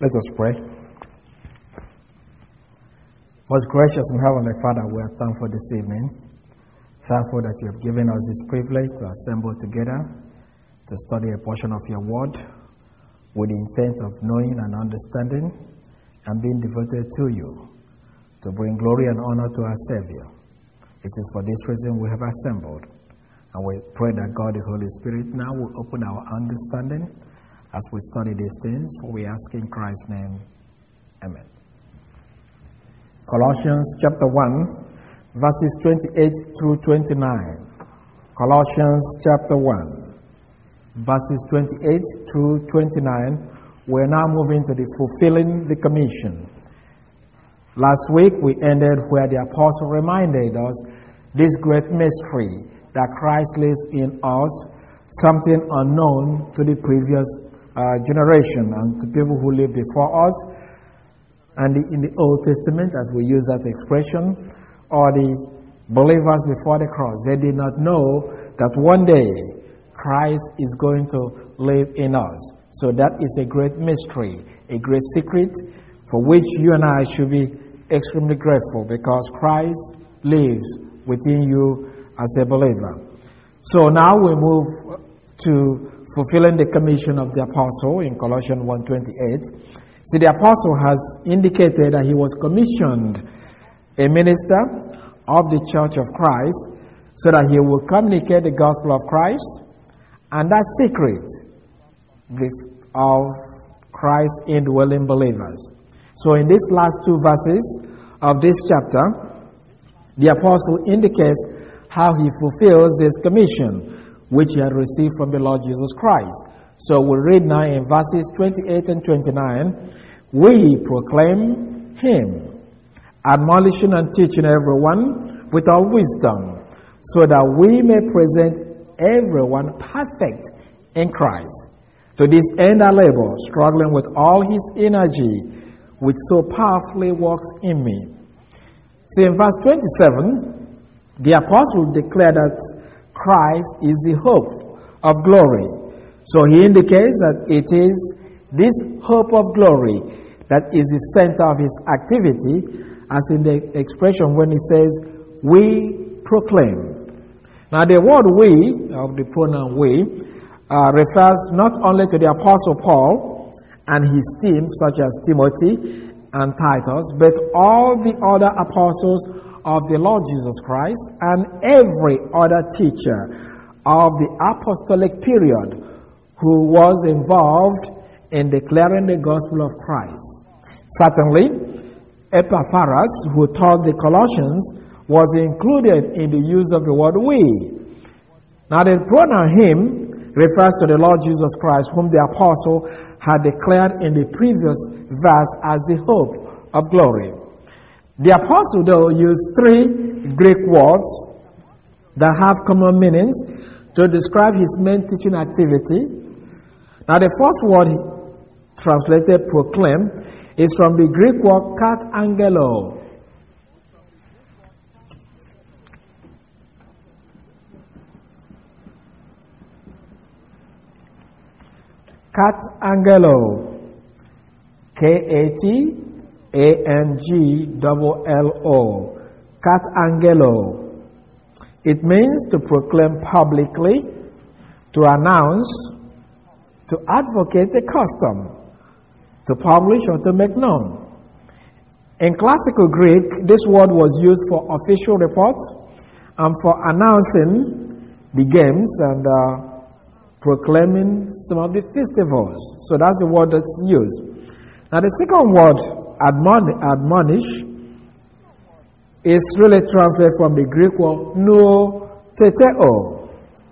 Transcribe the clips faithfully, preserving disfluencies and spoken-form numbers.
Let us pray. Most gracious and heavenly Father, we are thankful this evening. Thankful that you have given us this privilege to assemble together to study a portion of your word with the intent of knowing and understanding and being devoted to you, to bring glory and honor to our Savior. It is for this reason we have assembled. And we pray that God, the Holy Spirit, now will open our understanding as we study these things, for we ask in Christ's name. Amen. Colossians chapter one, verses twenty-eight through twenty-nine. Colossians chapter one, verses twenty-eight through twenty-nine. We're now moving to the fulfilling the commission. Last week we ended where the apostle reminded us this great mystery that Christ lives in us, something unknown to the previous uh, generation and to people who lived before us. And the, in the Old Testament, as we use that expression, or the believers before the cross, they did not know that one day Christ is going to live in us. So that is a great mystery, a great secret for which you and I should be extremely grateful, because Christ lives within you as a believer. So now we move to fulfilling the commission of the apostle in Colossians one twenty-eight. See, the apostle has indicated that he was commissioned a minister of the church of Christ so that he will communicate the gospel of Christ and that secret of Christ's indwelling believers. So in these last two verses of this chapter, the apostle indicates how he fulfills this commission which he had received from the Lord Jesus Christ. So we'll read now in verses twenty-eight and twenty-nine. We proclaim him, admonishing and teaching everyone with all wisdom, so that we may present everyone perfect in Christ. To this end I labor, struggling with all his energy, which so powerfully works in me. See, in verse twenty-seven, the apostle declared that Christ is the hope of glory. So he indicates that it is this hope of glory that is the center of his activity, as in the expression when he says, we proclaim. Now the word we, of the pronoun we, uh, refers not only to the apostle Paul and his team, such as Timothy and Titus, but all the other apostles of the Lord Jesus Christ and every other teacher of the apostolic period who was involved in declaring the gospel of Christ. Certainly, Epaphras, who taught the Colossians, was included in the use of the word we. Now the pronoun him refers to the Lord Jesus Christ, whom the apostle had declared in the previous verse as the hope of glory. The apostle, though, used three Greek words that have common meanings to describe his main teaching activity. Now the first word translated proclaim is from the Greek word kat angelo. Kat angelo. K A T A N G L L O. Kat angelo. It means to proclaim publicly, to announce, to advocate a custom, to publish or to make known. In classical Greek, this word was used for official reports and for announcing the games and uh, proclaiming some of the festivals. So that's the word that's used. Now the second word, admon- admonish, is really translated from the Greek word no teteo.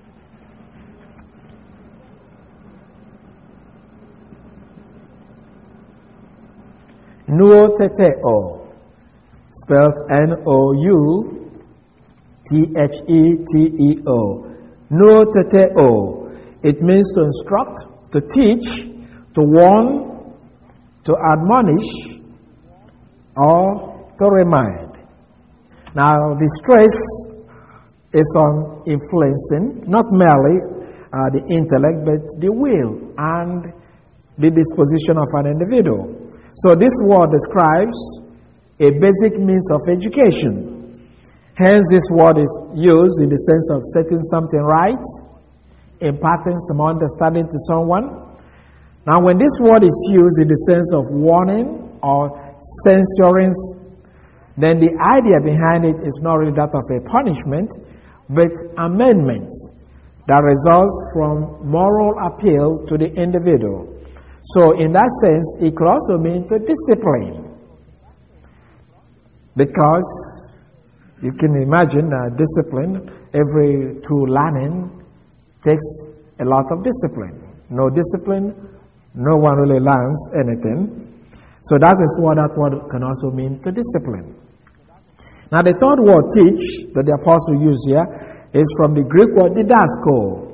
Nouteteo, spelled N O U T H E T E O. Nouteteo. It means to instruct, to teach, to warn, to admonish, or to remind. Now, the stress is on influencing, not merely uh, the intellect, but the will and the disposition of an individual. So this word describes a basic means of education. Hence, this word is used in the sense of setting something right, imparting some understanding to someone. Now, when this word is used in the sense of warning or censuring, then the idea behind it is not really that of a punishment, but amendment that results from moral appeal to the individual. So, in that sense, it could also mean to discipline. Because you can imagine uh, discipline, every true learning takes a lot of discipline. No discipline, no one really learns anything. So that is what that word can also mean, to discipline. Now the third word, teach, that the apostle used here, is from the Greek word didasko.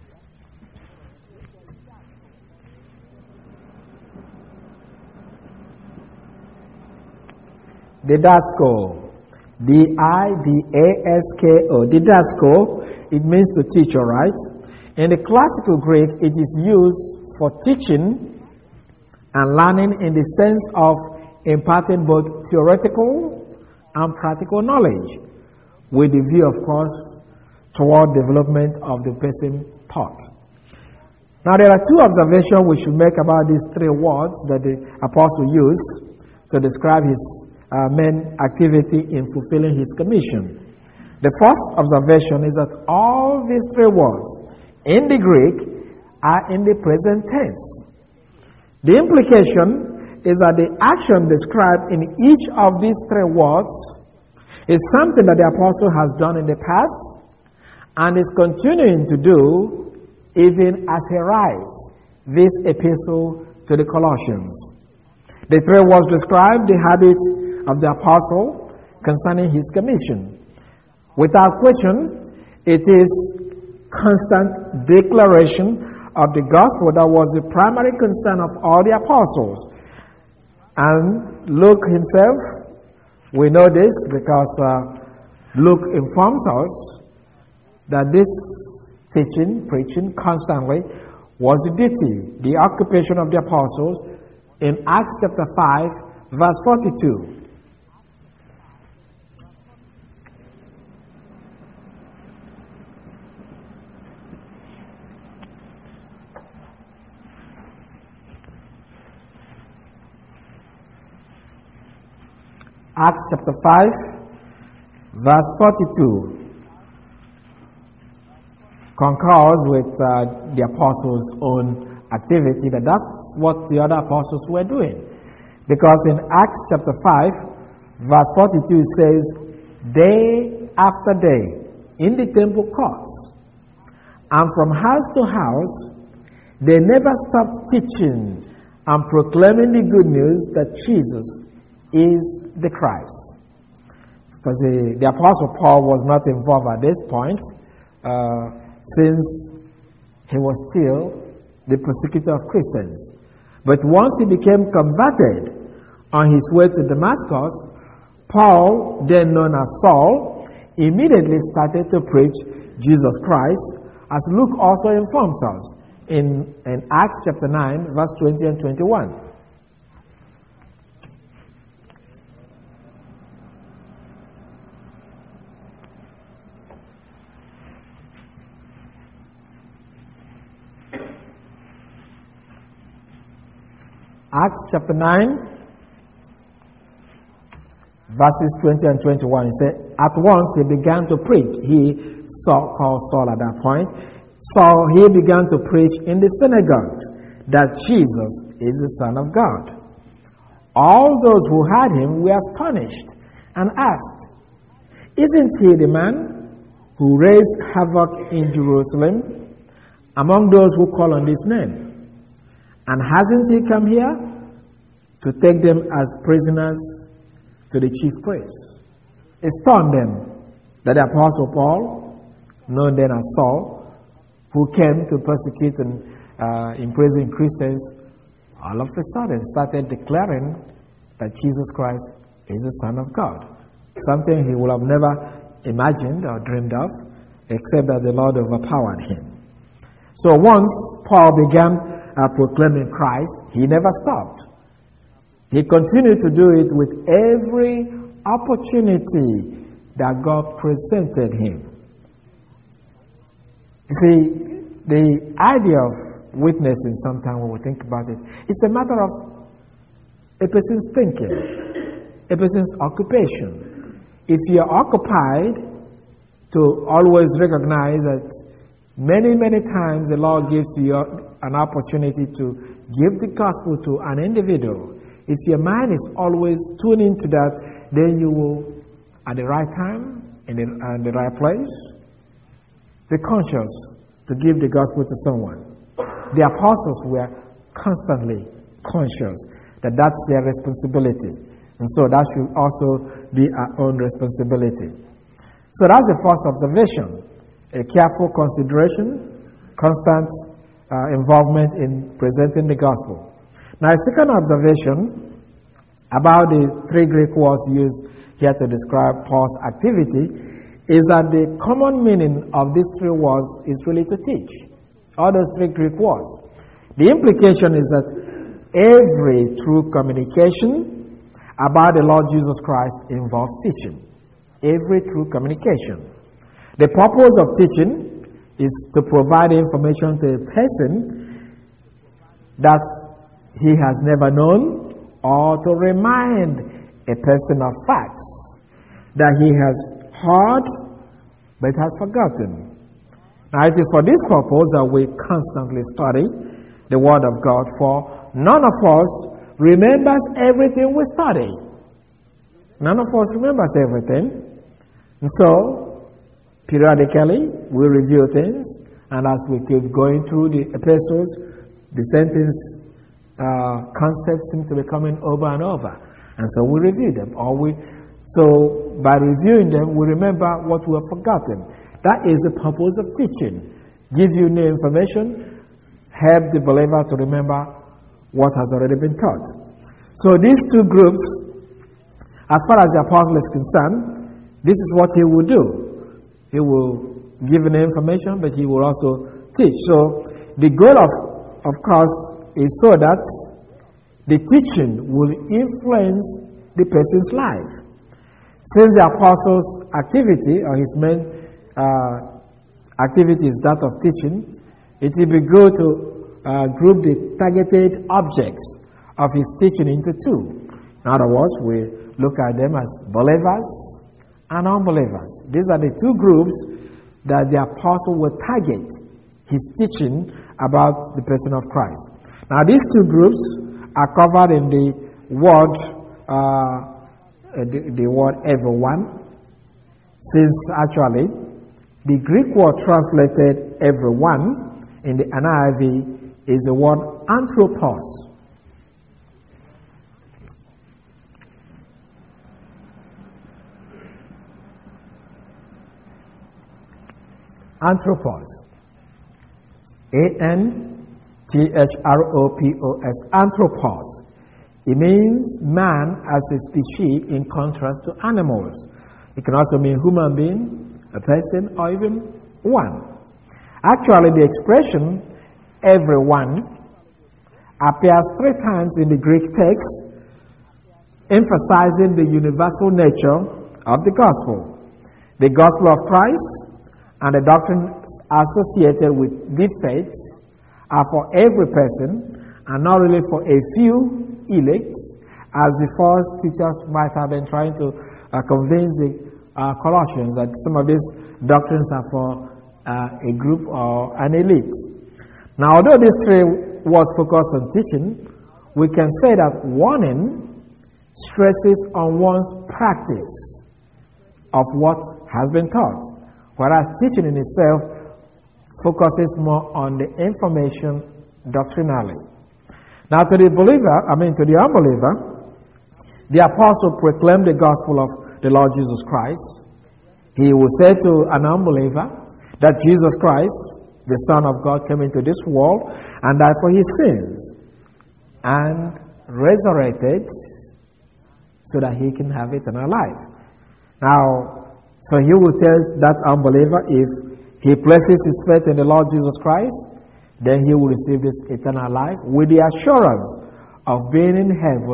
Didasko. D I D A S K O. Didasko. It means to teach, all right? In the classical Greek, it is used for teaching and learning in the sense of imparting both theoretical and practical knowledge, with the view, of course, toward development of the person taught. Now, there are two observations we should make about these three words that the apostle used to describe his uh, main activity in fulfilling his commission. The first observation is that all these three words in the Greek are in the present tense. The implication is that the action described in each of these three words is something that the apostle has done in the past and is continuing to do even as he writes this epistle to the Colossians. The three words describe the habit of the apostle concerning his commission. Without question, it is constant declaration of the gospel that was the primary concern of all the apostles. And Luke himself, we know this because uh, Luke informs us that this teaching, preaching constantly was the duty, the occupation of the apostles in Acts chapter five, verse forty-two. Acts chapter five, verse forty-two concurs with uh, the apostles' own activity, that that's what the other apostles were doing. Because in Acts chapter five, verse forty-two says, day after day in the temple courts and from house to house, they never stopped teaching and proclaiming the good news that Jesus is the Christ. Because the, the Apostle Paul was not involved at this point, uh, since he was still the persecutor of Christians. But once he became converted on his way to Damascus, Paul, then known as Saul, immediately started to preach Jesus Christ, as Luke also informs us in, in Acts chapter nine, verse twenty and twenty-one. Acts chapter nine, verses twenty and twenty-one. He said, at once he began to preach. He Saul, called Saul at that point. So he began to preach in the synagogues that Jesus is the Son of God. All those who heard him were astonished and asked, isn't he the man who raised havoc in Jerusalem among those who call on this name? And hasn't he come here to take them as prisoners to the chief priests? It stunned them that the Apostle Paul, known then as Saul, who came to persecute and uh, imprison Christians, all of a sudden started declaring that Jesus Christ is the Son of God. Something he would have never imagined or dreamed of, except that the Lord overpowered him. So once Paul began uh, proclaiming Christ, he never stopped. He continued to do it with every opportunity that God presented him. You see, the idea of witnessing, sometimes when we think about it, it's a matter of a person's thinking, a person's occupation. If you're occupied to always recognize that many, many times the Lord gives you an opportunity to give the gospel to an individual, if your mind is always tuned into that, then you will, at the right time, in the, uh, the right place, be conscious to give the gospel to someone. The apostles were constantly conscious that that's their responsibility. And so that should also be our own responsibility. So that's the first observation. A careful consideration, constant uh, involvement in presenting the gospel. Now, a second observation about the three Greek words used here to describe Paul's activity is that the common meaning of these three words is really to teach. All those three Greek words. The implication is that every true communication about the Lord Jesus Christ involves teaching. Every true communication. The purpose of teaching is to provide information to a person that he has never known, or to remind a person of facts that he has heard but has forgotten. Now, it is for this purpose that we constantly study the Word of God, for none of us remembers everything we study. None of us remembers everything. And so, periodically, we review things, and as we keep going through the epistles, the sentence uh, concepts seem to be coming over and over. And so we review them. Or we, so, by reviewing them, we remember what we have forgotten. That is the purpose of teaching. Give you new information, help the believer to remember what has already been taught. So these two groups, as far as the apostle is concerned, this is what he will do. He will give an information, but he will also teach. So the goal of, of course, is so that the teaching will influence the person's life. Since the apostle's activity, or his main uh, activity is that of teaching, it will be good to uh, group the targeted objects of his teaching into two. In other words, we look at them as believers and unbelievers. These are the two groups that the apostle will target his teaching about the person of Christ. Now, these two groups are covered in the word, uh, the, the word everyone, since actually the Greek word translated everyone in the N I V is the word anthropos. Anthropos. A N T H R O P O S. Anthropos. It means man as a species in contrast to animals. It can also mean human being, a person, or even one. Actually, the expression everyone appears three times in the Greek text, emphasizing the universal nature of the gospel. The gospel of Christ and the doctrines associated with the faith are for every person and not really for a few elect, as the false teachers might have been trying to uh, convince the uh, Colossians that some of these doctrines are for uh, a group or an elite. Now, although these three words focus on teaching, we can say that warning stresses on one's practice of what has been taught, whereas teaching in itself focuses more on the information doctrinally. Now, to the believer, I mean to the unbeliever, the apostle proclaimed the gospel of the Lord Jesus Christ. He will say to an unbeliever that Jesus Christ, the Son of God, came into this world and died for his sins and resurrected so that he can have eternal life. Now, so he will tell that unbeliever, if he places his faith in the Lord Jesus Christ, then he will receive this eternal life with the assurance of being in heaven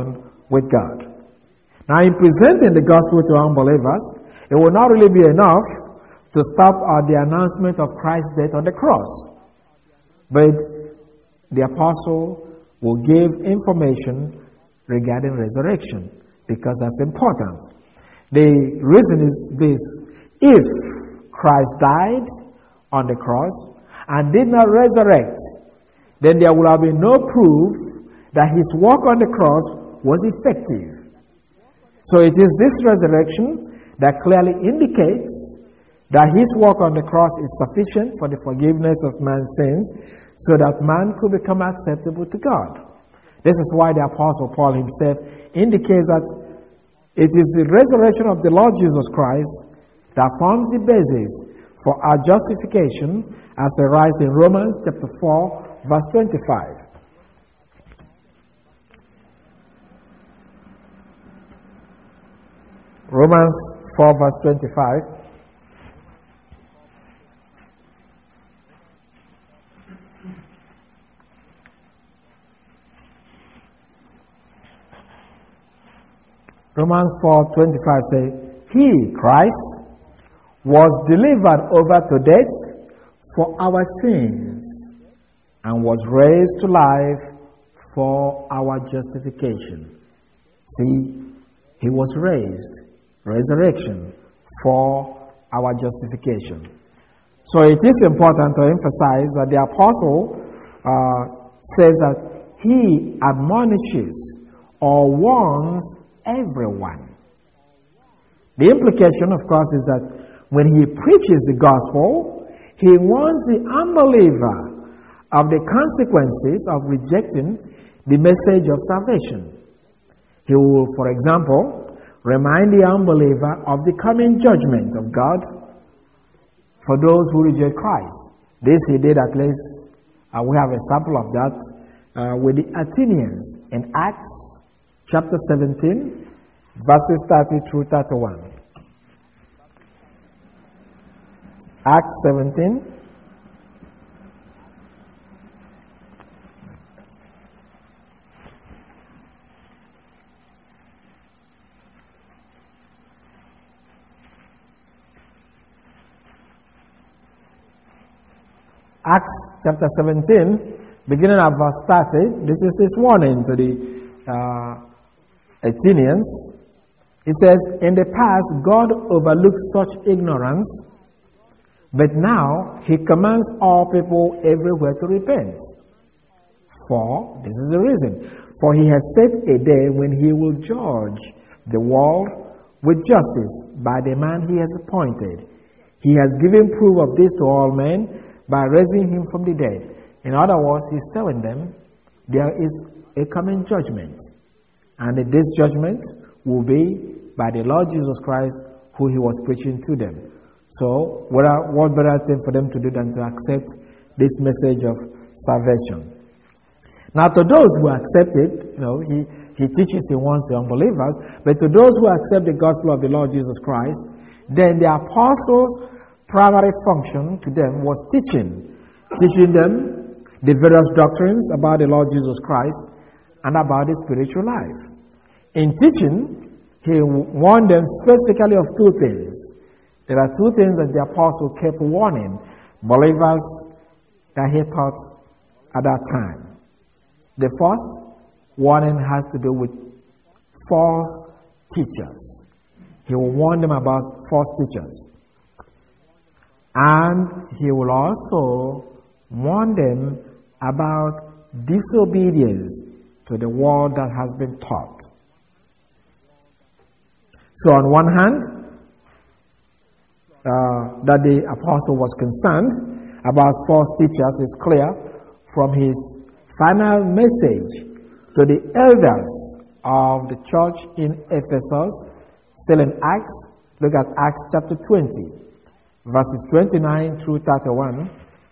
with God. Now, in presenting the gospel to unbelievers, it will not really be enough to stop at the announcement of Christ's death on the cross. But the apostle will give information regarding resurrection, because that's important. The reason is this: if Christ died on the cross and did not resurrect, then there will have been no proof that his work on the cross was effective. So it is this resurrection that clearly indicates that his work on the cross is sufficient for the forgiveness of man's sins, so that man could become acceptable to God. This is why the Apostle Paul himself indicates that it is the resurrection of the Lord Jesus Christ that forms the basis for our justification, as it writes in Romans chapter four, verse twenty-five. Romans four, verse twenty-five. Romans four twenty-five says, He, Christ, was delivered over to death for our sins and was raised to life for our justification. See, he was raised, resurrection, for our justification. So it is important to emphasize that the apostle uh, says that he admonishes or warns everyone. The implication, of course, is that when he preaches the gospel, he warns the unbeliever of the consequences of rejecting the message of salvation. He will, for example, remind the unbeliever of the coming judgment of God for those who reject Christ. This he did at least, uh, we have a sample of that uh, with the Athenians in Acts chapter seventeen, verses thirty through thirty-one. Acts seventeen. Acts chapter seventeen, beginning at verse thirty, this is his warning to the uh, Athenians. He says, in the past, God overlooked such ignorance, but now he commands all people everywhere to repent. For, this is the reason, for he has set a day when he will judge the world with justice by the man he has appointed. He has given proof of this to all men by raising him from the dead. In other words, he's telling them there is a coming judgment. And this judgment will be by the Lord Jesus Christ, who he was preaching to them. So, what, are, what better thing for them to do than to accept this message of salvation? Now, to those who accept it, you know, he, he teaches, he wants the unbelievers, but to those who accept the gospel of the Lord Jesus Christ, then the apostles' primary function to them was teaching, teaching them the various doctrines about the Lord Jesus Christ and about his spiritual life. In teaching, he warned them specifically of two things. There are two things that the apostle kept warning believers that he taught at that time. The first warning has to do with false teachers. He will warn them about false teachers. And he will also warn them about disobedience to the word that has been taught. So on one hand, uh, that the apostle was concerned about false teachers is clear from his final message to the elders of the church in Ephesus, still in Acts. Look at Acts chapter twenty, verses twenty-nine through thirty-one.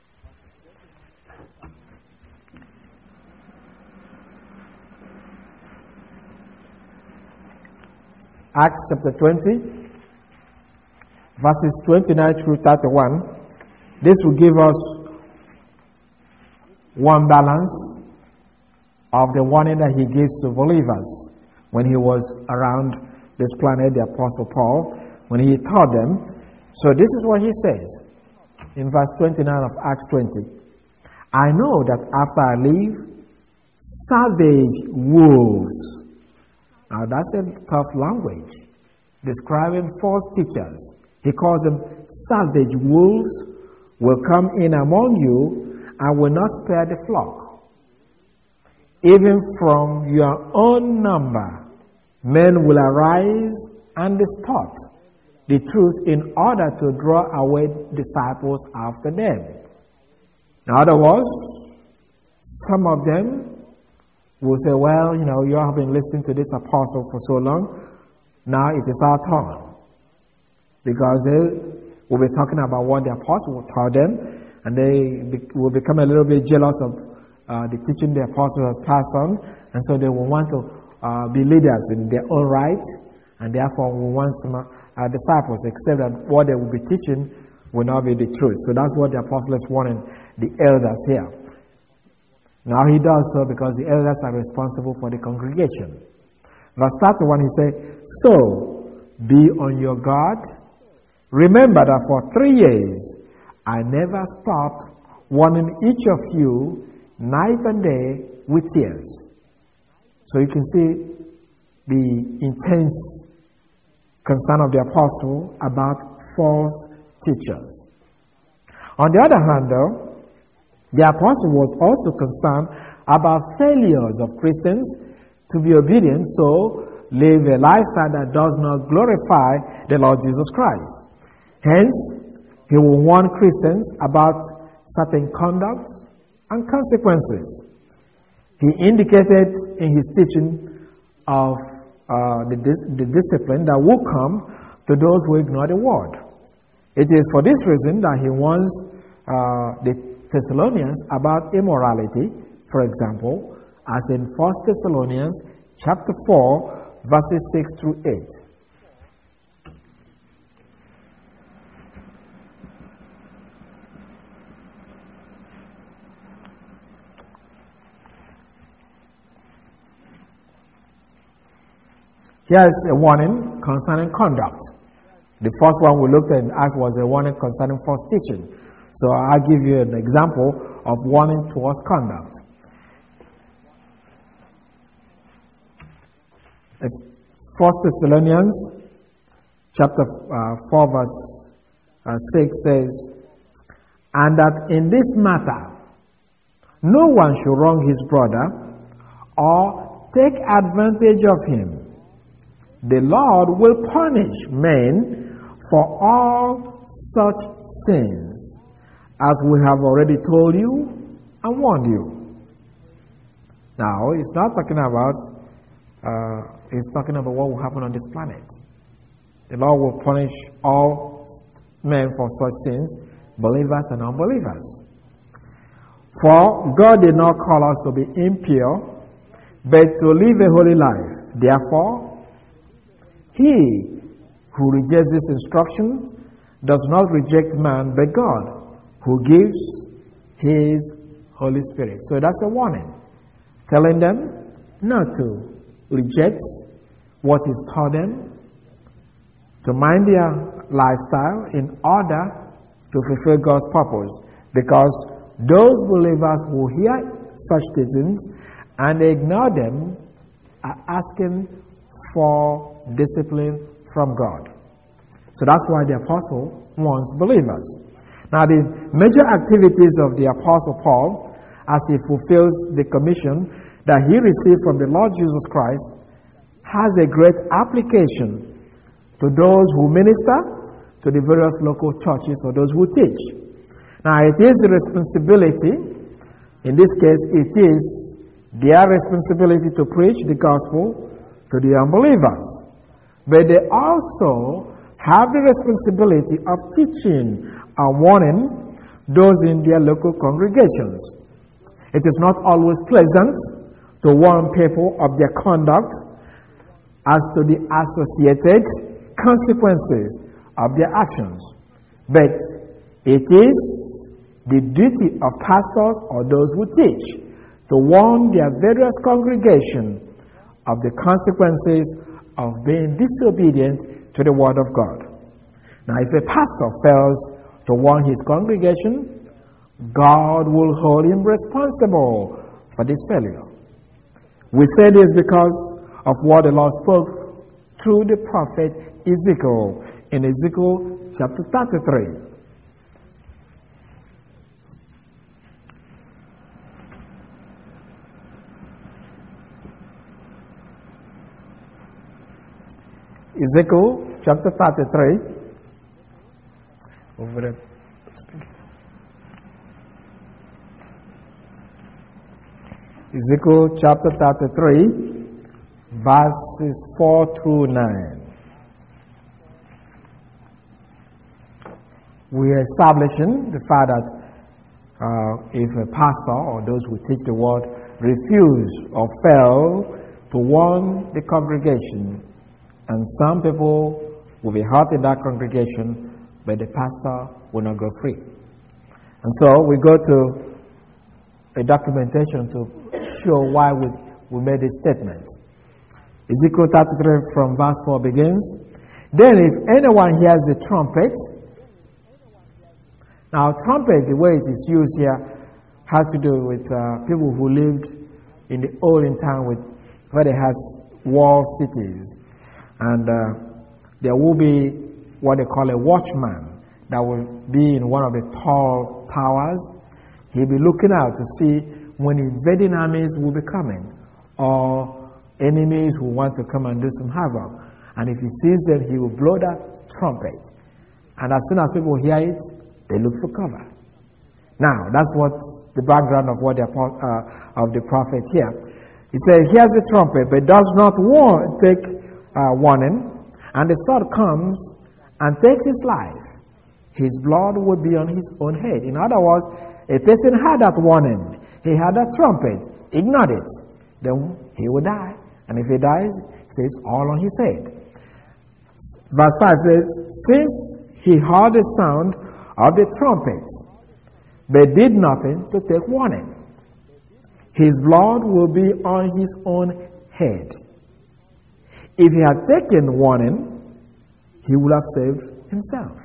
Acts chapter twenty, verses twenty-nine through thirty-one. This will give us one balance of the warning that he gives to believers when he was around this planet, the Apostle Paul, when he taught them. So this is what he says in verse twenty-nine of Acts twenty. I know that after I leave, savage wolves. Now that's a tough language, describing false teachers. He calls them savage wolves will come in among you and will not spare the flock. Even from your own number, men will arise and distort the truth in order to draw away disciples after them. In other words, some of them will say, well, you know, you have been listening to this apostle for so long, now it is our turn. Because they will be talking about what the apostle taught them, and they will become a little bit jealous of uh, the teaching the apostle has passed on, and so they will want to uh, be leaders in their own right, and therefore will want some uh, disciples, except that what they will be teaching will not be the truth. So that's what the apostle is warning the elders here. Now he does so because the elders are responsible for the congregation. Verse thirty-one, he said, so be on your guard. Remember that for three years I never stopped warning each of you night and day with tears. So you can see the intense concern of the apostle about false teachers. On the other hand, though, the apostle was also concerned about failures of Christians to be obedient, so live a lifestyle that does not glorify the Lord Jesus Christ. Hence, he will warn Christians about certain conduct and consequences. He indicated in his teaching of uh, the, dis- the discipline that will come to those who ignore the word. It is for this reason that he warns uh, the Thessalonians about immorality, for example, as in First Thessalonians chapter four, verses six through eight. Here is a warning concerning conduct. The first one we looked at in Acts was a warning concerning false teaching. So I'll give you an example of warning towards conduct. First Thessalonians chapter uh, four verse uh, six says, and that in this matter no one should wrong his brother or take advantage of him. The Lord will punish men for all such sins, as we have already told you and warned you. Now, it's not talking about, uh, it's talking about what will happen on this planet. The Lord will punish all men for such sins, believers and unbelievers. For God did not call us to be impure, but to live a holy life. Therefore, he who rejects this instruction does not reject man, but God, who gives his Holy Spirit. So that's a warning, telling them not to reject what is taught them, to mind their lifestyle in order to fulfill God's purpose. Because those believers who hear such teachings and ignore them are asking for discipline from God. So that's why the apostle warns believers. Now, the major activities of the apostle Paul, as he fulfills the commission that he received from the Lord Jesus Christ, has a great application to those who minister, to the various local churches, or those who teach. Now, it is the responsibility, in this case, it is their responsibility to preach the gospel to the unbelievers. But they also have the responsibility of teaching and warning those in their local congregations. It is not always pleasant to warn people of their conduct as to the associated consequences of their actions. But it is the duty of pastors or those who teach to warn their various congregations of the consequences of being disobedient to the word of God. Now, if a pastor fails to warn his congregation, God will hold him responsible for this failure. We say this because of what the Lord spoke through the prophet Ezekiel in Ezekiel chapter thirty-three. Ezekiel chapter thirty-three. Over there. Ezekiel chapter thirty-three, verses four through nine. We are establishing the fact that uh, if a pastor or those who teach the word refuse or fail to warn the congregation, and some people will be hurt in that congregation, but the pastor will not go free. And so we go to a documentation to show why we, we made this statement. Ezekiel thirty-three from verse four begins, "Then if anyone hears a trumpet," now trumpet, the way it is used here, has to do with uh, people who lived in the olden time with, where they had walled cities. And uh, there will be what they call a watchman that will be in one of the tall towers. He'll be looking out to see when invading armies will be coming, or enemies who want to come and do some havoc. And if he sees them, he will blow that trumpet. And as soon as people hear it, they look for cover. Now, that's what the background of what the uh, of the prophet here. He says, "Here's the trumpet, but does not warn, take uh, warning, and the sword comes and takes his life. His blood would be on his own head." In other words, a person had that warning. He had that trumpet, ignored it. Then he will die. And if he dies, it says all on his head. Verse five says, "Since he heard the sound of the trumpet, but did nothing to take warning, his blood will be on his own head. If he had taken warning, he would have saved himself.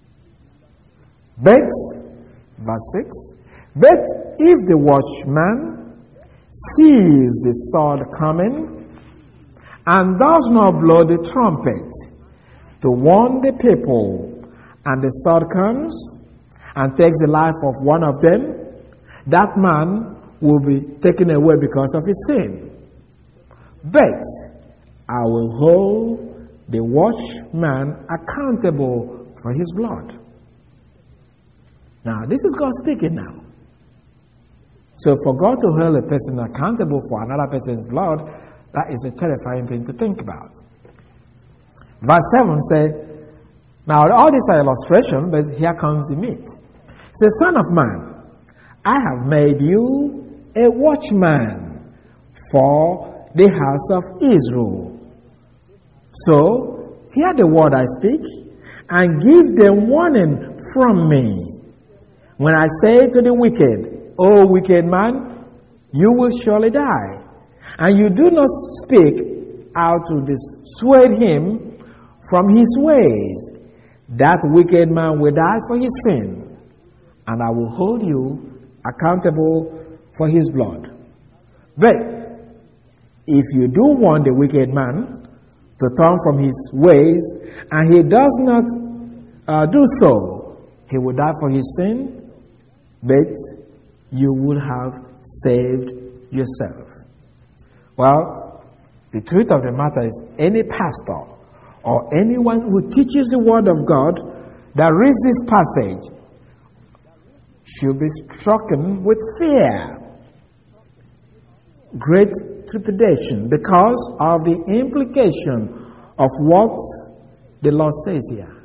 But," verse six, "but if the watchman sees the sword coming and does not blow the trumpet to warn the people, and the sword comes and takes the life of one of them, that man will be taken away because of his sin. But I will hold the watchman accountable for his blood." Now, this is God speaking now. So for God to hold a person accountable for another person's blood, that is a terrifying thing to think about. Verse seven says, now all these are illustrations, but here comes the meat. It says, "Son of man, I have made you a watchman for the house of Israel. So hear the word I speak, and give them warning from me. When I say to the wicked, O wicked man, you will surely die, and you do not speak out to dissuade him from his ways, that wicked man will die for his sin, and I will hold you accountable for his blood. But if you do warn the wicked man to turn from his ways, and he does not uh, do so, he will die for his sin, but you will have saved yourself." Well, the truth of the matter is, any pastor or anyone who teaches the word of God that reads this passage should be stricken with fear, great trepidation, because of the implication of what the Lord says here.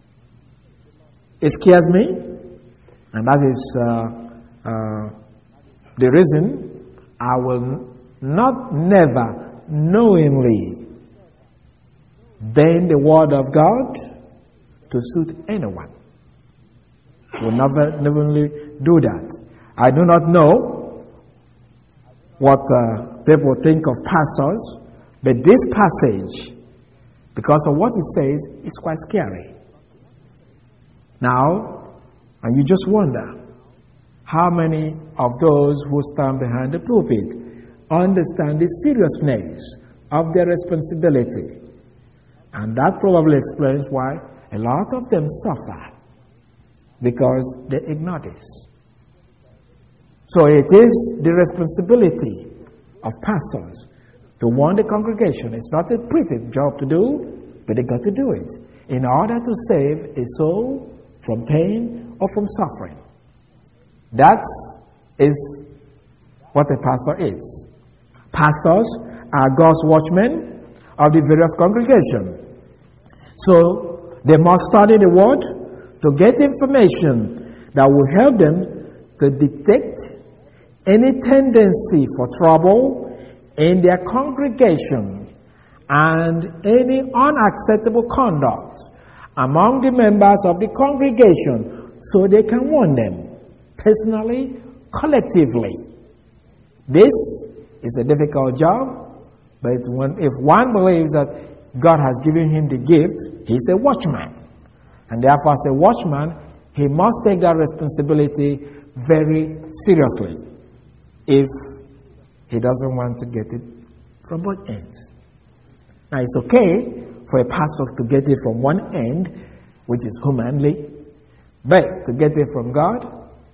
It scares me, and that is uh, uh, the reason I will not never knowingly bend the word of God to suit anyone. Will never knowingly do that. I do not know what uh, people think of pastors But this passage, because of what it says, is quite scary. Now, and you just wonder, how many of those who stand behind the pulpit understand the seriousness of their responsibility? And that probably explains why a lot of them suffer, because they ignore this. So it is the responsibility of pastors to warn the congregation. It's not a pretty job to do, but they got to do it in order to save a soul from pain or from suffering. That is what a pastor is. Pastors are God's watchmen of the various congregations. So they must study the Word to get information that will help them to detect any tendency for trouble in their congregation and any unacceptable conduct among the members of the congregation, so they can warn them personally, collectively. This is a difficult job, but when, if one believes that God has given him the gift, he's a watchman. And therefore, as a watchman, he must take that responsibility very seriously if he doesn't want to get it from both ends. Now, it's okay for a pastor to get it from one end, which is humanly, but to get it from God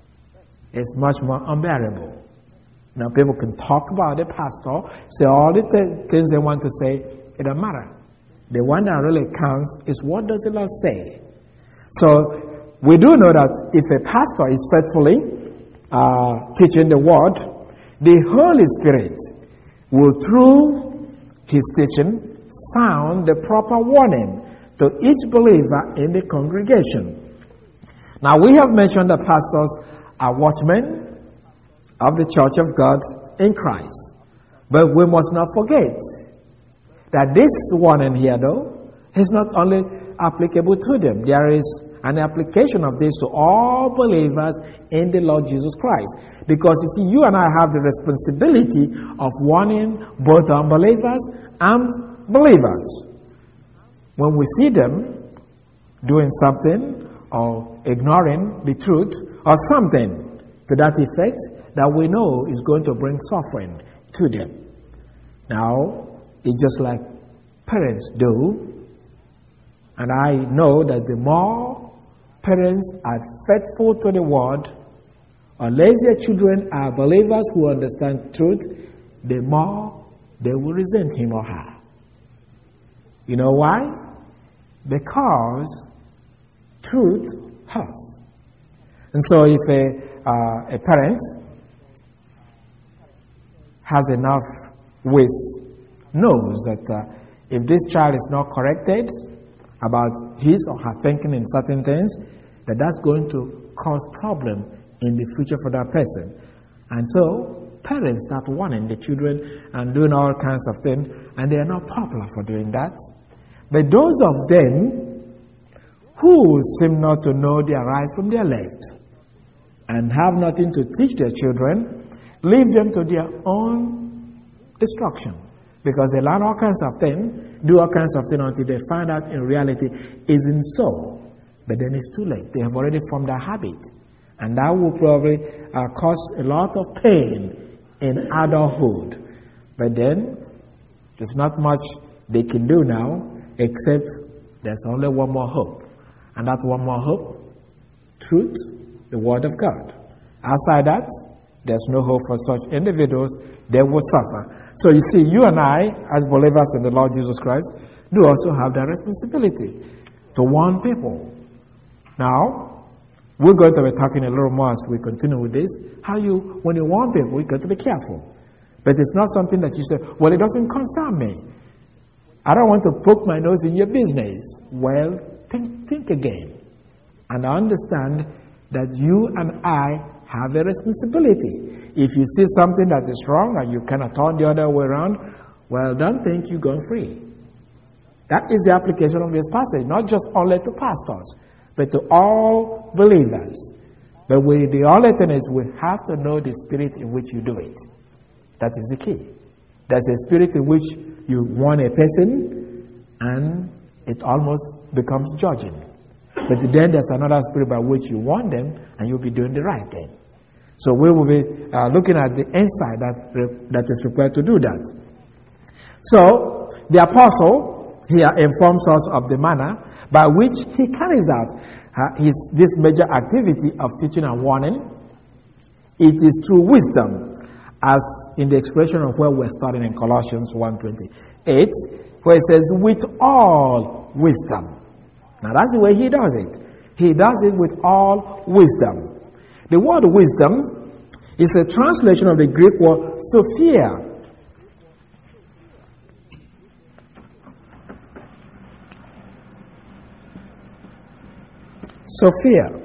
is much more unbearable. Now, people can talk about the pastor, say all the th- things they want to say, it doesn't matter. The one that really counts is, what does the Lord say? So, we do know that if a pastor is faithfully uh, teaching the Word, the Holy Spirit will, through his teaching, sound the proper warning to each believer in the congregation. Now, we have mentioned that pastors are watchmen of the Church of God in Christ. But we must not forget that this warning here, though, is not only applicable to them. There is an application of this to all believers in the Lord Jesus Christ. Because, you see, you and I have the responsibility of warning both unbelievers and believers. When we see them doing something or ignoring the truth or something to that effect that we know is going to bring suffering to them. Now, it's just like parents do. And I know that the more parents are faithful to the Word, unless their children are believers who understand truth, the more they will resent him or her. You know why? Because truth hurts. And so if a, uh, a parent has enough wits, knows that uh, if this child is not corrected about his or her thinking in certain things, that that's going to cause problem in the future for that person. And so parents start warning the children and doing all kinds of things, and they are not popular for doing that. But those of them who seem not to know their right from their left and have nothing to teach their children, leave them to their own destruction. Because they learn all kinds of things, do all kinds of things until they find out in reality it isn't so. But then it's too late. They have already formed a habit. And that will probably uh, cause a lot of pain in adulthood. But then, there's not much they can do now, except there's only one more hope. And that one more hope, truth, the Word of God. Outside that, there's no hope for such individuals. They will suffer. So you see, you and I, as believers in the Lord Jesus Christ, do also have that responsibility to warn people. Now, we're going to be talking a little more as we continue with this. How you, when you warn people, you got to be careful. But it's not something that you say, well, it doesn't concern me. I don't want to poke my nose in your business. Well, think, think again. And understand that you and I have a responsibility. If you see something that is wrong and you cannot turn the other way around, well, don't think you're going free. That is the application of this passage, not just only to pastors, but to all believers. But we, the only thing is we have to know the spirit in which you do it. That is the key. There's a spirit in which you warn a person and it almost becomes judging. But then there's another spirit by which you warn them and you'll be doing the right thing. So we will be uh, looking at the insight that, that is required to do that. So the apostle here informs us of the manner by which he carries out uh, his, this major activity of teaching and warning. It is through wisdom, as in the expression of where we're studying in Colossians one twenty-eight, where it says, with all wisdom. Now that's the way he does it. He does it with all wisdom. The word wisdom is a translation of the Greek word Sophia. Sophia.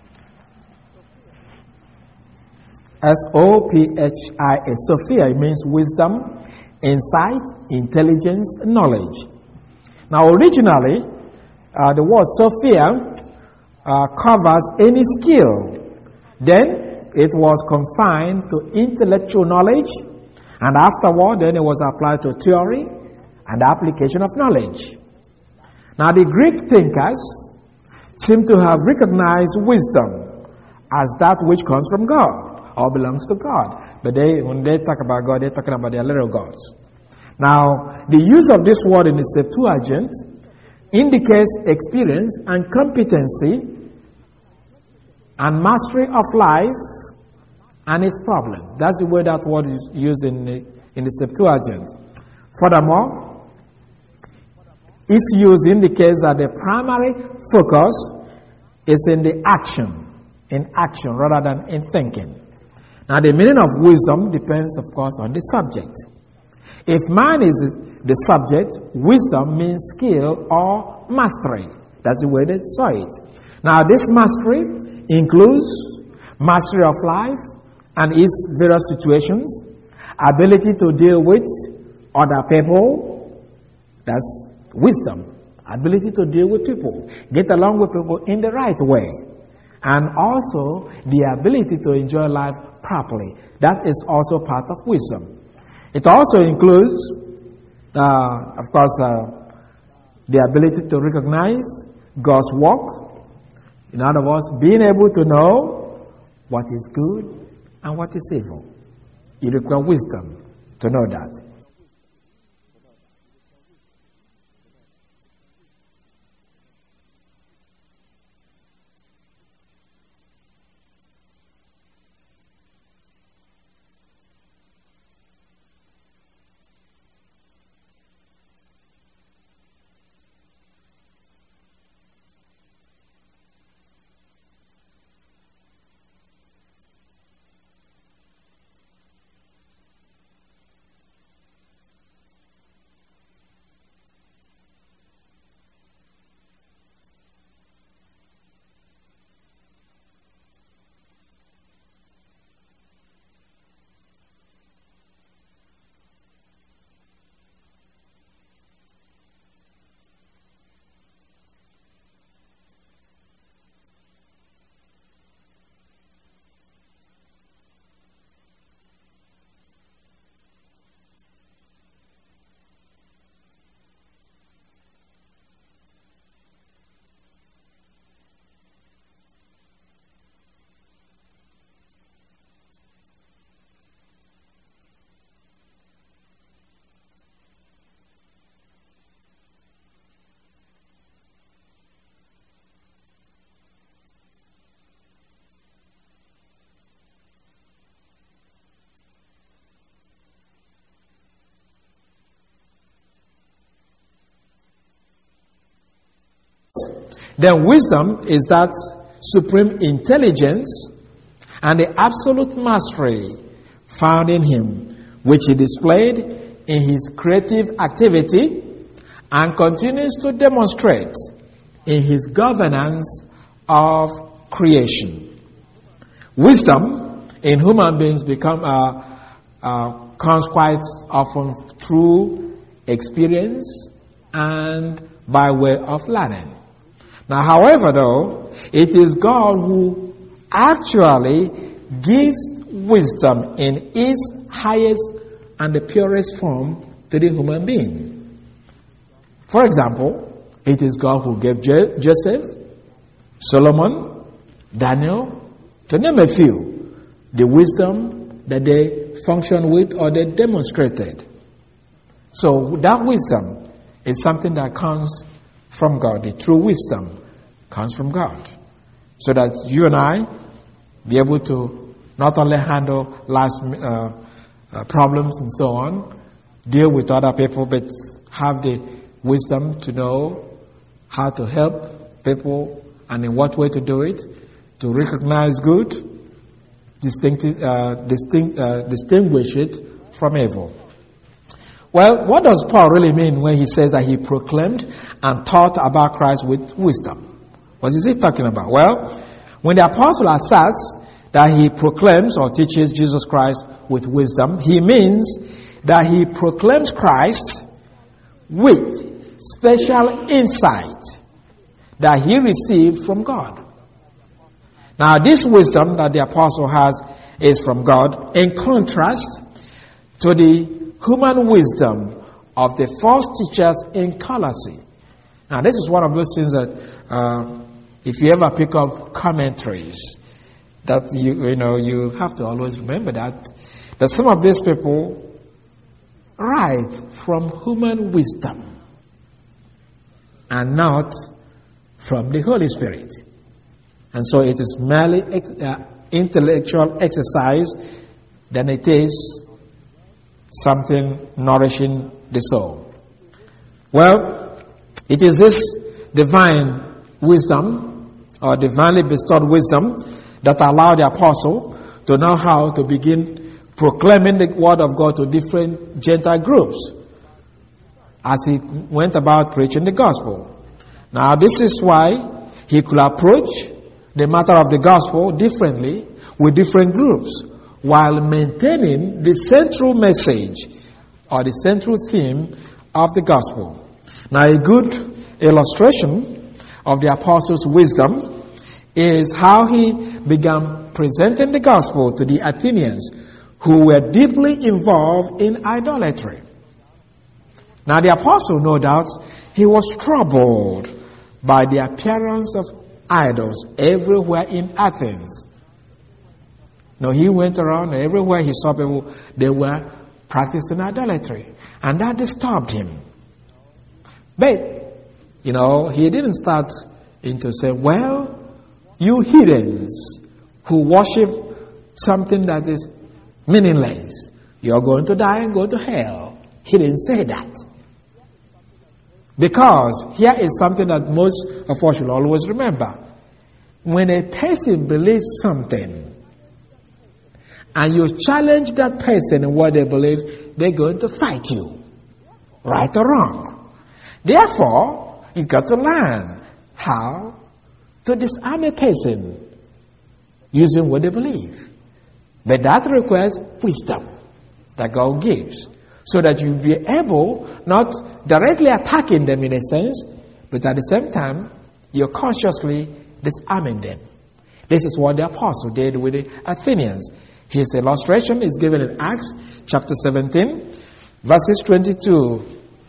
S O P H I A. Sophia means wisdom, insight, intelligence, knowledge. Now originally, uh, the word Sophia uh, covers any skill. Then it was confined to intellectual knowledge, and afterward then it was applied to theory and application of knowledge. Now the Greek thinkers seem to have recognized wisdom as that which comes from God or belongs to God. But they, when they talk about God, they're talking about their little gods. Now, the use of this word in the Septuagint indicates experience and competency and mastery of life and its problem. That's the way that word is used in the, in the Septuagint. Furthermore, its use indicates that the primary focus is in the action, in action rather than in thinking. Now, the meaning of wisdom depends, of course, on the subject. If man is the subject, wisdom means skill or mastery. That's the way they saw it. Now, this mastery includes mastery of life and its various situations, ability to deal with other people. That's wisdom. Ability to deal with people, get along with people in the right way, and also the ability to enjoy life properly. That is also part of wisdom. It also includes, uh, of course, uh, the ability to recognize God's work. In other words, being able to know what is good and what is evil. You require wisdom to know that. Then wisdom is that supreme intelligence and the absolute mastery found in him, which he displayed in his creative activity and continues to demonstrate in his governance of creation. Wisdom in human beings become uh, uh, comes quite often through experience and by way of learning. Now, however, though, it is God who actually gives wisdom in its highest and the purest form to the human being. For example, it is God who gave Je- Joseph, Solomon, Daniel, to name a few, the wisdom that they functioned with or they demonstrated. So that wisdom is something that comes from God. The true wisdom comes from God. So that you and I be able to not only handle life's uh, uh, problems and so on, deal with other people, but have the wisdom to know how to help people and in what way to do it, to recognize good, distinct, uh, distinct, uh, distinguish it from evil. Well, what does Paul really mean when he says that he proclaimed and taught about Christ with wisdom? What is he talking about? Well, when the apostle asserts that he proclaims or teaches Jesus Christ with wisdom, he means that he proclaims Christ with special insight that he received from God. Now, this wisdom that the apostle has is from God, in contrast to the human wisdom of the false teachers in Colossae. Now, this is one of those things that, uh, if you ever pick up commentaries, that you you know you have to always remember that that some of these people write from human wisdom and not from the Holy Spirit. And so it is merely ex- uh, intellectual exercise than it is something nourishing the soul. Well, it is this divine wisdom or divinely bestowed wisdom that allowed the apostle to know how to begin proclaiming the word of God to different Gentile groups as he went about preaching the gospel. Now, this is why he could approach the matter of the gospel differently with different groups while maintaining the central message or the central theme of the gospel. Now, a good illustration of the apostle's wisdom is how he began presenting the gospel to the Athenians who were deeply involved in idolatry. Now, the apostle, no doubt, he was troubled by the appearance of idols everywhere in Athens. Now, he went around everywhere he saw people, they were practicing idolatry. And that disturbed him. But, you know, he didn't start into saying, well, you heathens who worship something that is meaningless, you're going to die and go to hell. He didn't say that. Because here is something that most of us should always remember. When a person believes something, and you challenge that person in what they believe, they're going to fight you, right or wrong. Therefore, you've got to learn how to disarm a person using what they believe. But that requires wisdom that God gives, so that you'll be able, not directly attacking them in a sense, but at the same time, you're consciously disarming them. This is what the apostle did with the Athenians. His illustration is given in Acts chapter seventeen, verses twenty-two.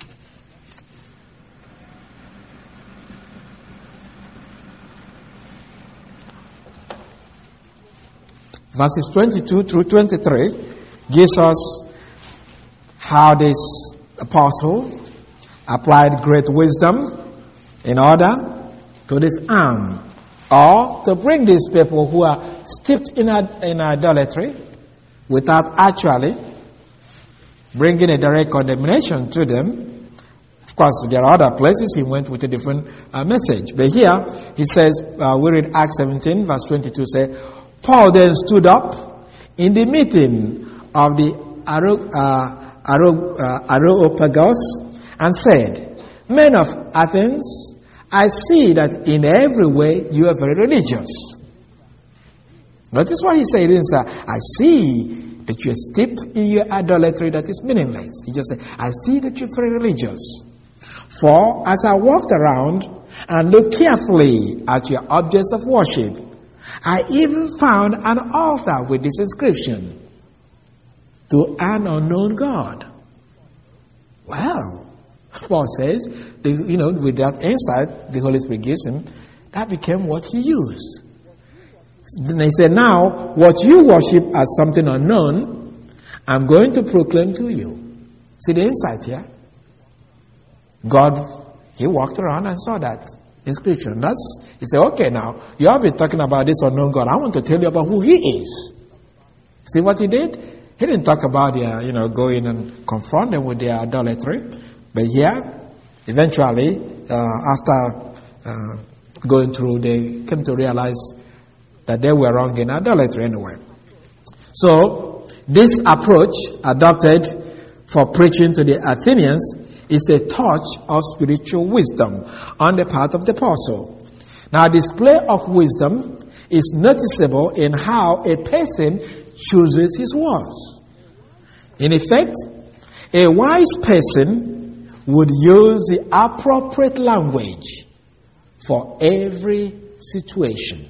Verses twenty-two through twenty-three gives us how this apostle applied great wisdom in order to disarm or to bring these people who are steeped in, in idolatry without actually bringing a direct condemnation to them. Of course, there are other places he went with a different uh, message. But here, he says, uh, we read Acts seventeen, verse twenty-two, say, Paul then stood up in the meeting of the Aro, uh, Aro, uh, Areopagus and said, Men of Athens, I see that in every way you are very religious. Notice what he said. He didn't say, I see that you are steeped in your idolatry that is meaningless. He just said, I see that you're very religious. For as I walked around and looked carefully at your objects of worship, I even found an altar with this inscription, to an unknown God. Well, Paul says, the, you know, with that insight the Holy Spirit gives him, that became what he used. Then he said, now, what you worship as something unknown, I'm going to proclaim to you. See the insight here? God, he walked around and saw that in Scripture. And that's, he said, okay, now, you have been talking about this unknown God. I want to tell you about who he is. See what he did? He didn't talk about their, you know, going and confront them with their idolatry. But here, eventually, uh, after uh, going through, they came to realize that they were wrong in idolatry anyway. So, this approach adopted for preaching to the Athenians is a touch of spiritual wisdom on the part of the apostle. Now, display of wisdom is noticeable in how a person chooses his words. In effect, a wise person would use the appropriate language for every situation.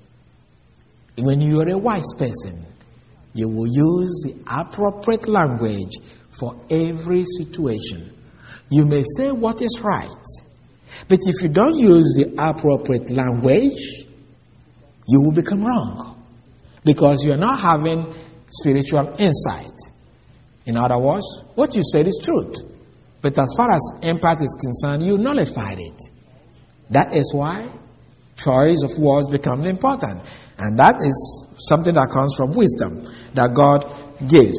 When you are a wise person, you will use the appropriate language for every situation. You may say what is right, but if you don't use the appropriate language, you will become wrong, because you are not having spiritual insight. In other words, what you said is truth, but as far as impact is concerned, you nullified it. That is why choice of words becomes important, and that is something that comes from wisdom that God gives.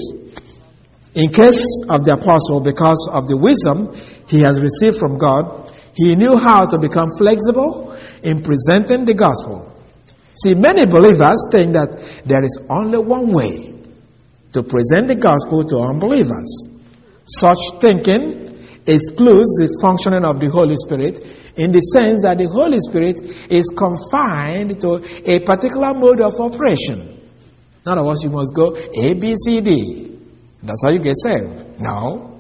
In case of the apostle, because of the wisdom he has received from God, he knew how to become flexible in presenting the gospel. See, many believers think that there is only one way to present the gospel to unbelievers. Such thinking excludes the functioning of the Holy Spirit, in the sense that the Holy Spirit is confined to a particular mode of operation. In other words, you must go A, B, C, D. That's how you get saved. No.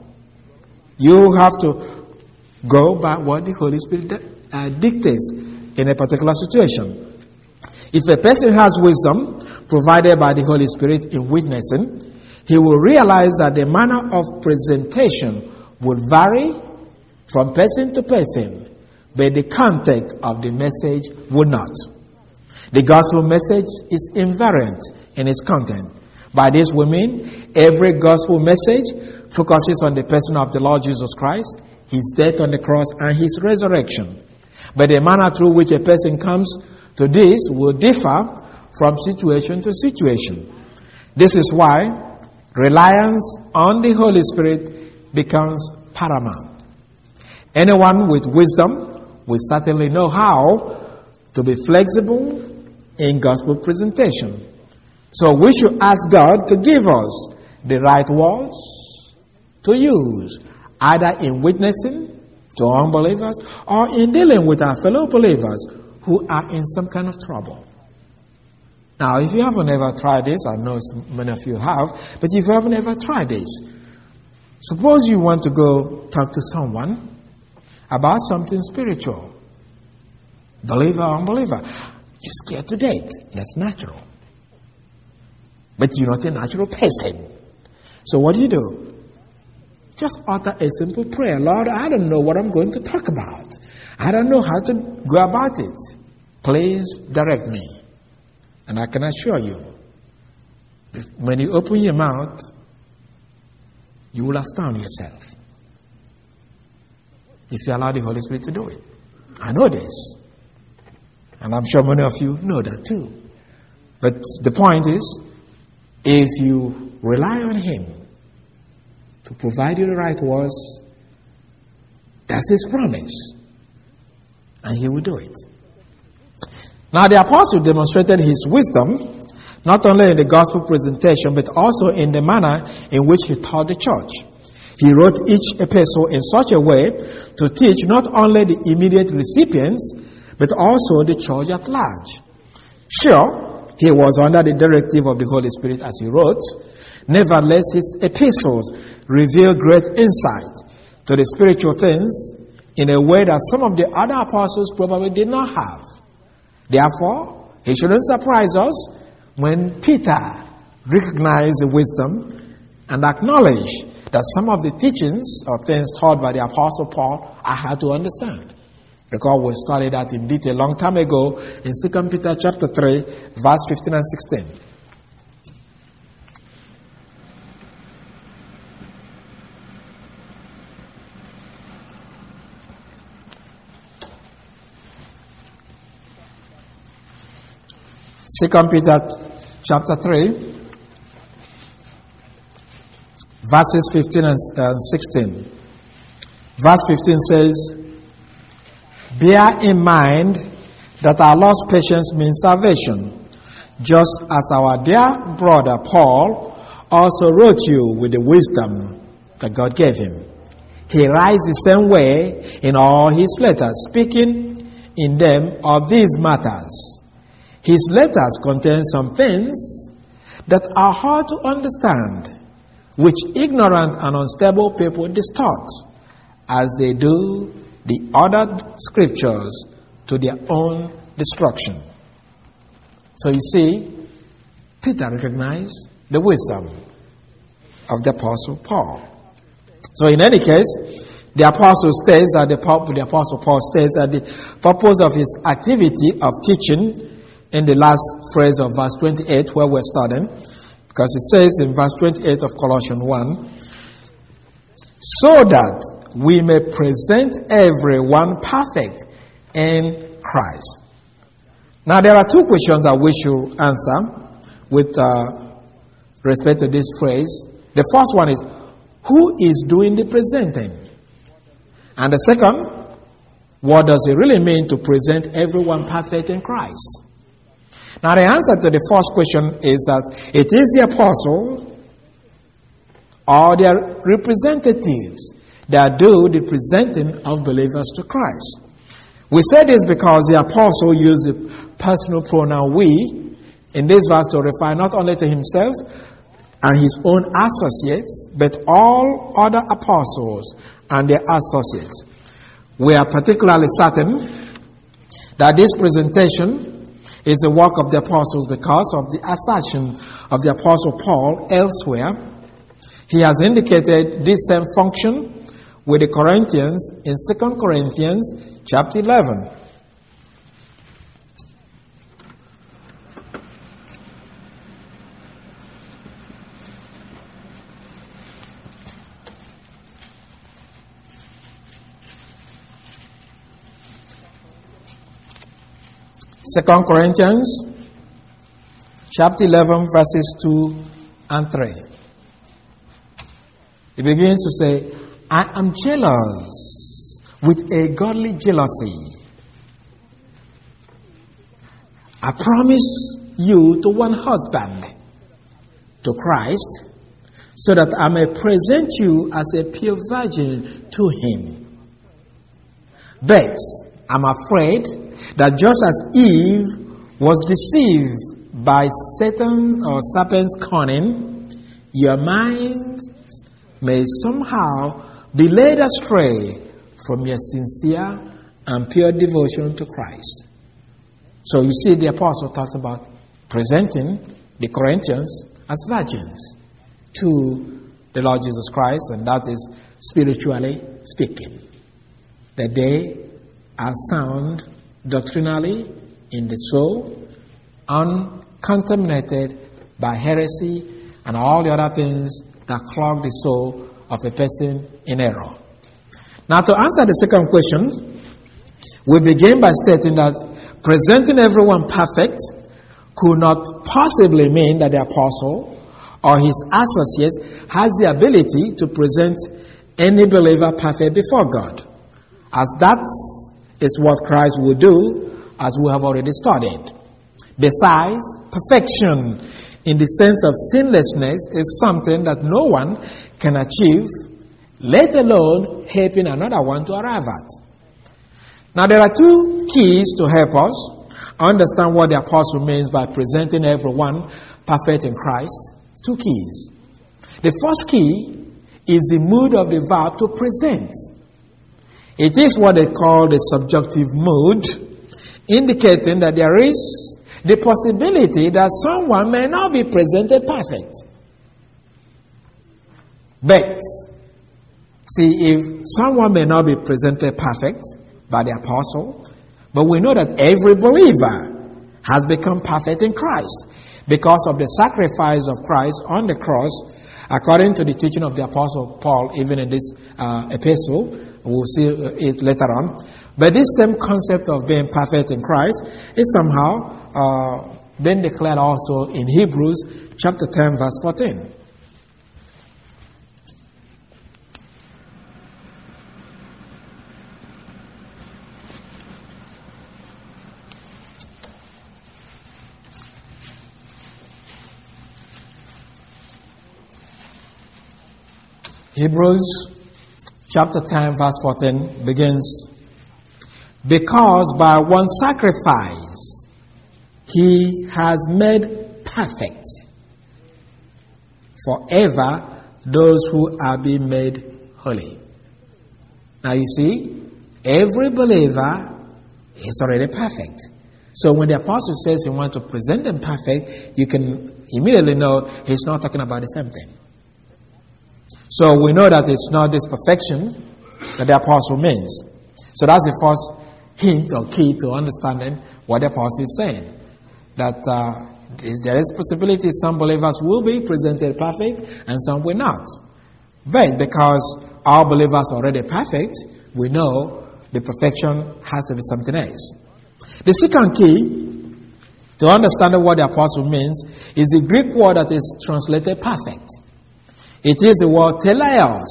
You have to go by what the Holy Spirit uh, dictates in a particular situation. If a person has wisdom provided by the Holy Spirit in witnessing, he will realize that the manner of presentation would vary from person to person, but the content of the message would not. The gospel message is invariant in its content. By this we mean every gospel message focuses on the person of the Lord Jesus Christ, his death on the cross, and his resurrection. But the manner through which a person comes to this will differ from situation to situation. This is why reliance on the Holy Spirit becomes paramount. Anyone with wisdom will certainly know how to be flexible in gospel presentation. So we should ask God to give us the right words to use, either in witnessing to unbelievers or in dealing with our fellow believers who are in some kind of trouble. Now, if you haven't ever tried this, I know many of you have, but if you haven't ever tried this, suppose you want to go talk to someone about something spiritual, believer or unbeliever. You're scared to death. That's natural. But you're not a natural person. So what do you do? Just utter a simple prayer. Lord, I don't know what I'm going to talk about. I don't know how to go about it. Please direct me. And I can assure you, if, when you open your mouth, you will astound yourself. If you allow the Holy Spirit to do it. I know this. And I'm sure many of you know that too. But the point is, if you rely on Him to provide you the right words, that's His promise. And He will do it. Now the apostle demonstrated his wisdom, not only in the gospel presentation, but also in the manner in which he taught the church. He wrote each epistle in such a way to teach not only the immediate recipients, but also the church at large. Sure, he was under the directive of the Holy Spirit as he wrote. Nevertheless, his epistles reveal great insight to the spiritual things in a way that some of the other apostles probably did not have. Therefore, it shouldn't surprise us when Peter recognized the wisdom and acknowledge that some of the teachings or things taught by the Apostle Paul are hard to understand. Recall we studied that in detail a long time ago in Second Peter chapter three, verse fifteen and sixteen. Second Peter chapter three, verses fifteen and sixteen. Verse fifteen says, "Bear in mind that our Lord's patience means salvation, just as our dear brother Paul also wrote you with the wisdom that God gave him. He writes the same way in all his letters, speaking in them of these matters. His letters contain some things that are hard to understand, which ignorant and unstable people distort, as they do the other scriptures to their own destruction." So you see, Peter recognized the wisdom of the Apostle Paul. So in any case, the Apostle states that the, the Apostle Paul states that the purpose of his activity of teaching in the last phrase of verse twenty-eight, where we're starting, because it says in verse twenty-eight of Colossians one, "So that we may present everyone perfect in Christ." Now there are two questions that we should answer with uh, respect to this phrase. The first one is, who is doing the presenting? And the second, what does it really mean to present everyone perfect in Christ? Now the answer to the first question is that it is the apostle or their representatives that do the presenting of believers to Christ. We say this because the apostle used the personal pronoun "we" in this verse to refer not only to himself and his own associates, but all other apostles and their associates. We are particularly certain that this presentation is the work of the apostles because of the assertion of the Apostle Paul elsewhere. He has indicated this same function with the Corinthians in Second Corinthians chapter eleven. Second Corinthians chapter eleven, verses two and three. He begins to say, "I am jealous with a godly jealousy. I promise you to one husband, to Christ, so that I may present you as a pure virgin to him. But I'm afraid that just as Eve was deceived by Satan or serpent's cunning, your minds may somehow be led astray from your sincere and pure devotion to Christ." So you see, the apostle talks about presenting the Corinthians as virgins to the Lord Jesus Christ, and that is spiritually speaking. That they are sound doctrinally in the soul, uncontaminated by heresy and all the other things that clog the soul of a person in error. Now, to answer the second question, we begin by stating that presenting everyone perfect could not possibly mean that the apostle or his associates has the ability to present any believer perfect before God, as that is what Christ will do, as we have already studied. Besides, perfection in the sense of sinlessness is something that no one can achieve, let alone helping another one to arrive at. Now, there are two keys to help us understand what the apostle means by presenting everyone perfect in Christ. Two keys. The first key is the mood of the verb to present. It is what they call the subjunctive mood, indicating that there is the possibility that someone may not be presented perfect. But, see, if someone may not be presented perfect by the apostle, but we know that every believer has become perfect in Christ because of the sacrifice of Christ on the cross, according to the teaching of the apostle Paul, even in this uh, epistle. We'll see it later on. But this same concept of being perfect in Christ is somehow uh, been declared also in Hebrews chapter ten, verse fourteen. Hebrews chapter ten, verse fourteen begins, because by one sacrifice he has made perfect forever those who are being made holy. Now you see, every believer is already perfect. So when the apostle says he wants to present them perfect, you can immediately know he's not talking about the same thing. So we know that it's not this perfection that the apostle means. So that's the first hint or key to understanding what the apostle is saying. That uh, there is possibility some believers will be presented perfect and some will not. But because our believers are already perfect, we know the perfection has to be something else. The second key to understanding what the apostle means is the Greek word that is translated perfect. It is the word teleios.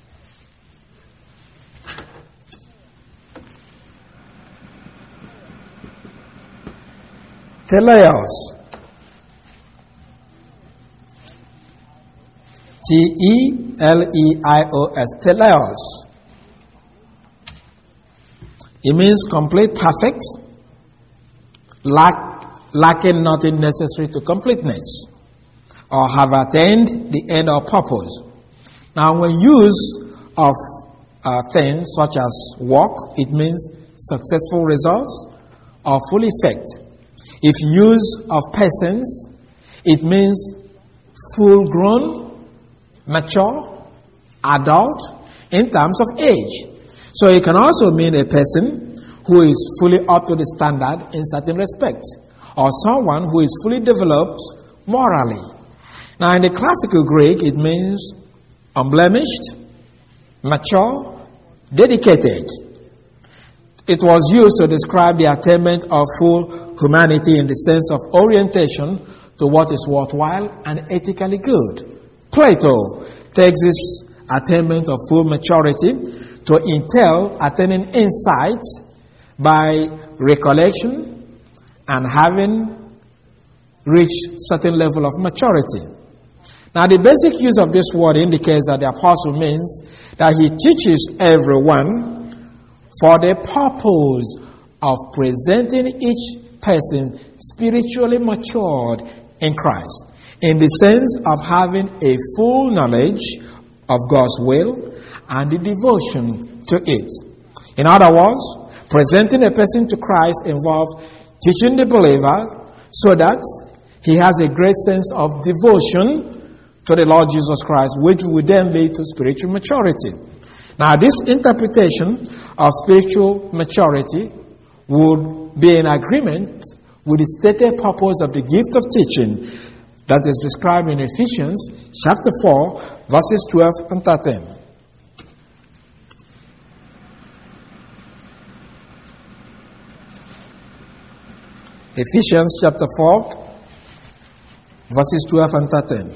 Teleios. T E L E I O S. Teleios. It means complete, perfect, lack, lacking nothing necessary to completeness, or have attained the end or purpose. Now, when use of uh, things such as work, it means successful results or full effect. If use of persons, it means full grown, mature, adult in terms of age. So it can also mean a person who is fully up to the standard in certain respect, or someone who is fully developed morally. Now, in the classical Greek, it means unblemished, mature, dedicated. It was used to describe the attainment of full humanity in the sense of orientation to what is worthwhile and ethically good. Plato takes this attainment of full maturity to entail attaining insight by recollection and having reached certain level of maturity. Now, the basic use of this word indicates that the apostle means that he teaches everyone for the purpose of presenting each person spiritually matured in Christ, in the sense of having a full knowledge of God's will and the devotion to it. In other words, presenting a person to Christ involves teaching the believer so that he has a great sense of devotion to the Lord Jesus Christ, which would then lead to spiritual maturity. Now, this interpretation of spiritual maturity would be in agreement with the stated purpose of the gift of teaching that is described in Ephesians chapter four, verses twelve and thirteen. Ephesians chapter four, verses twelve and thirteen.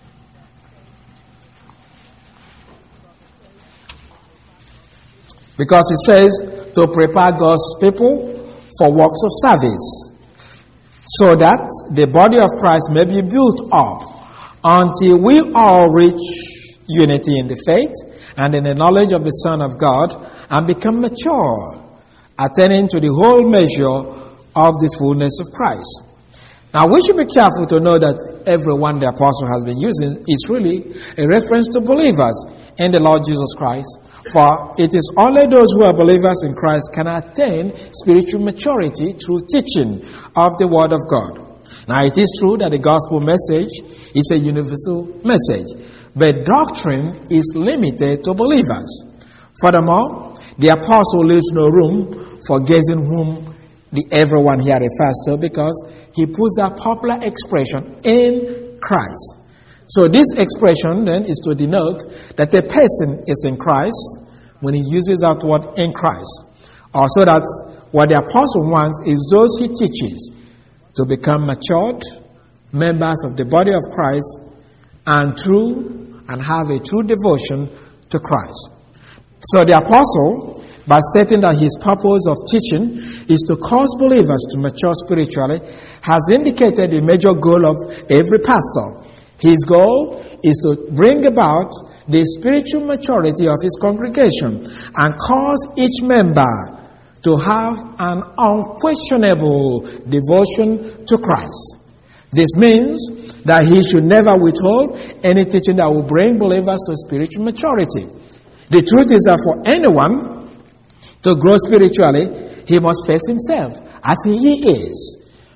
Because it says to prepare God's people for works of service, so that the body of Christ may be built up until we all reach unity in the faith and in the knowledge of the Son of God and become mature, attaining to the whole measure of the fullness of Christ. Now, we should be careful to know that everyone the apostle has been using is really a reference to believers in the Lord Jesus Christ. For it is only those who are believers in Christ can attain spiritual maturity through teaching of the Word of God. Now, it is true that the gospel message is a universal message, but doctrine is limited to believers. Furthermore, the apostle leaves no room for guessing whom the everyone here refers to, because he puts a popular expression in Christ. So this expression then is to denote that a person is in Christ when he uses that word in Christ. Also, that's what the apostle wants is those he teaches to become matured members of the body of Christ and true and have a true devotion to Christ. So the apostle, by stating that his purpose of teaching is to cause believers to mature spiritually, has indicated the major goal of every pastor. His goal is to bring about the spiritual maturity of his congregation and cause each member to have an unquestionable devotion to Christ. This means that he should never withhold any teaching that will bring believers to spiritual maturity. The truth is that for anyone to grow spiritually, he must face himself as he is.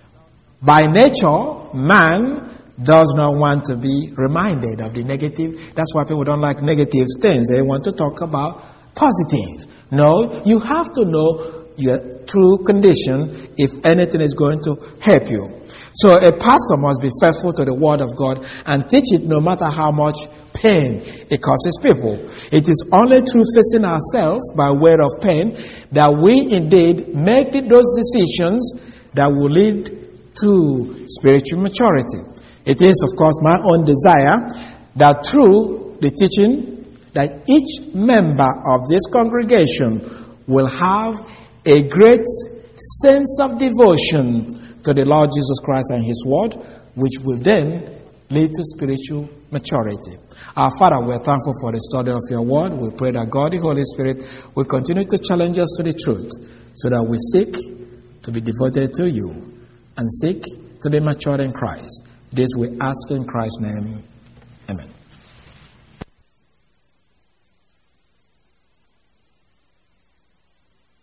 By nature, man does not want to be reminded of the negative. That's why people don't like negative things. They want to talk about positive. No, you have to know your true condition if anything is going to help you. So a pastor must be faithful to the word of God and teach it no matter how much pain it causes people. It is only through facing ourselves by way of pain that we indeed make those decisions that will lead to spiritual maturity. It is, of course, my own desire that through the teaching that each member of this congregation will have a great sense of devotion to the Lord Jesus Christ and His Word, which will then lead to spiritual maturity. Our Father, we are thankful for the study of your Word. We pray that God, the Holy Spirit, will continue to challenge us to the truth so that we seek to be devoted to you and seek to be matured in Christ. This we ask in Christ's name. Amen.